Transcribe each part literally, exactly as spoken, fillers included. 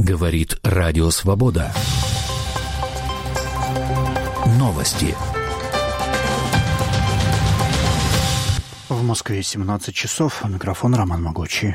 Говорит Радио Свобода. Новости. В Москве семнадцать часов. Микрофон Роман Могучий.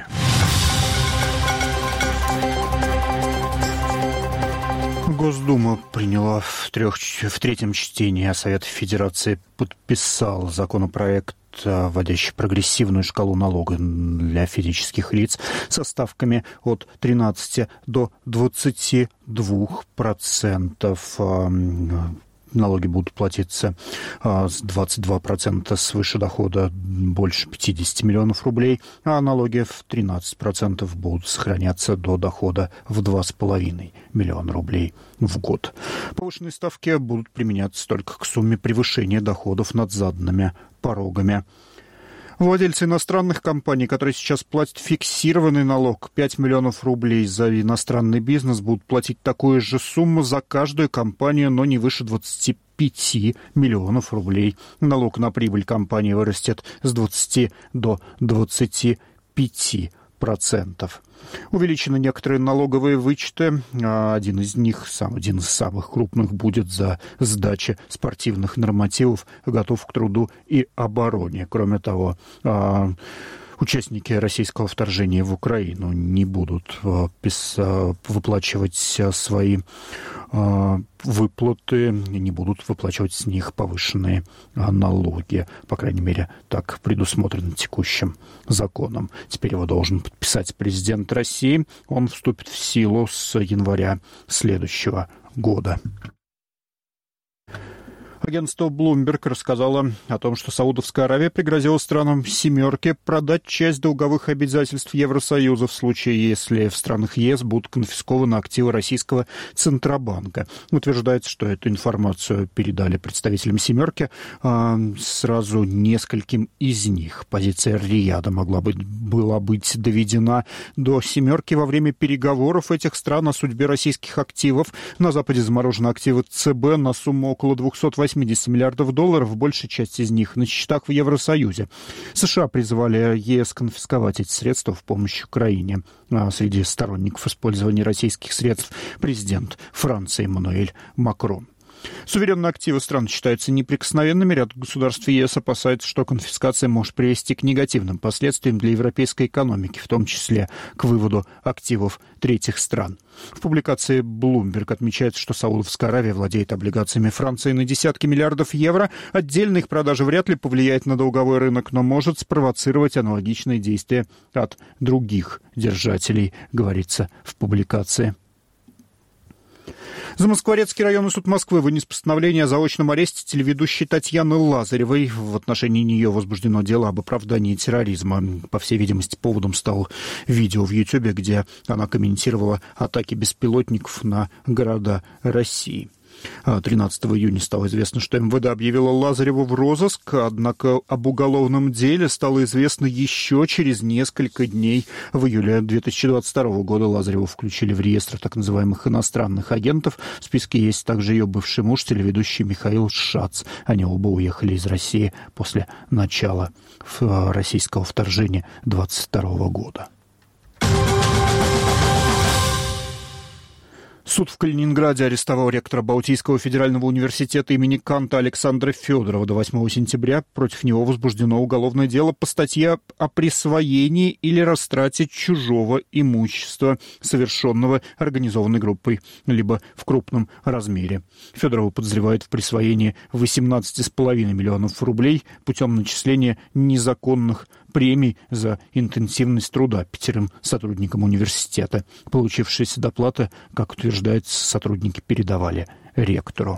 Госдума приняла в, трех, в третьем чтении, а Совет Федерации подписал законопроект, вводящий прогрессивную шкалу налога для физических лиц со ставками от тринадцати до двадцати двух процентов. Налоги будут платиться с двадцать два процента свыше дохода больше пятидесяти миллионов рублей, а налоги в тринадцать процентов будут сохраняться до дохода в два с половиной миллиона рублей в год. Повышенные ставки будут применяться только к сумме превышения доходов над заданными порогами. Владельцы иностранных компаний, которые сейчас платят фиксированный налог пять миллионов рублей за иностранный бизнес, будут платить такую же сумму за каждую компанию, но не выше двадцати пяти миллионов рублей. Налог на прибыль компании вырастет с двадцати до двадцати пяти процентов. Увеличены некоторые налоговые вычеты. Один из них, сам, один из самых крупных, будет за сдачу спортивных нормативов «Готов к труду и обороне». Кроме того, участники российского вторжения в Украину не будут выплачивать свои выплаты, не будут выплачивать с них повышенные налоги. По крайней мере, так предусмотрено текущим законом. Теперь его должен подписать президент России. Он вступит в силу с января следующего года. Агентство Bloomberg рассказало о том, что Саудовская Аравия пригрозила странам «семерки» продать часть долговых обязательств Евросоюза в случае, если в странах ЕС будут конфискованы активы российского Центробанка. Утверждается, что эту информацию передали представителям «семерки» а, сразу нескольким из них. Позиция Рияда могла быть, была быть доведена до «семерки» во время переговоров этих стран о судьбе российских активов. На Западе заморожены активы ЦБ на сумму около двухсот восьмидесяти миллиардов долларов, большая часть из них на счетах в Евросоюзе. США призывали ЕС конфисковать эти средства в помощь Украине. А среди сторонников использования российских средств президент Франции Эммануэль Макрон. Суверенные активы стран считаются неприкосновенными. Ряд государств ЕС опасается, что конфискация может привести к негативным последствиям для европейской экономики, в том числе к выводу активов третьих стран. В публикации Bloomberg отмечается, что Саудовская Аравия владеет облигациями Франции на десятки миллиардов евро. Отдельно их продажа вряд ли повлияет на долговой рынок, но может спровоцировать аналогичные действия от других держателей, говорится в публикации. Замоскворецкий районный суд Москвы вынес постановление о заочном аресте телеведущей Татьяны Лазаревой. В отношении нее возбуждено дело об оправдании терроризма. По всей видимости, поводом стало видео в Ютьюбе, где она комментировала атаки беспилотников на города России. тринадцатого июня стало известно, что МВД объявило Лазареву в розыск, однако об уголовном деле стало известно еще через несколько дней. В июле две тысячи двадцать второго года Лазареву включили в реестр так называемых иностранных агентов. В списке есть также ее бывший муж, телеведущий Михаил Шац. Они оба уехали из России после начала российского вторжения двадцать второго года. Суд в Калининграде арестовал ректора Балтийского федерального университета имени Канта Александра Федорова. До восьмого сентября против него возбуждено уголовное дело по статье о присвоении или растрате чужого имущества, совершенного организованной группой, либо в крупном размере. Федорова подозревают в присвоении восемнадцати с половиной миллионов рублей путем начисления незаконных премий за интенсивность труда пятерым сотрудникам университета. Получившиеся доплаты, как утверждается, сотрудники передавали ректору.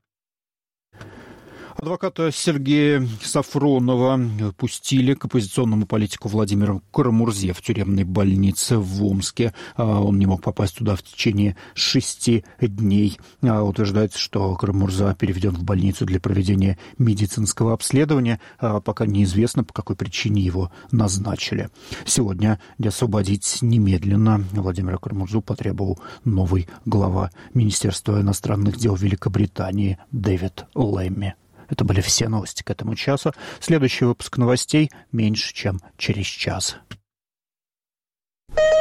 Адвоката Сергея Сафронова пустили к оппозиционному политику Владимиру Карамурзе в тюремной больнице в Омске. Он не мог попасть туда в течение шести дней. Утверждается, что Карамурза переведен в больницу для проведения медицинского обследования. Пока неизвестно, по какой причине его назначили. Сегодня освободить немедленно Владимира Карамурзу потребовал новый глава Министерства иностранных дел Великобритании Дэвид Лэмми. Это были все новости к этому часу. Следующий выпуск новостей меньше, чем через час.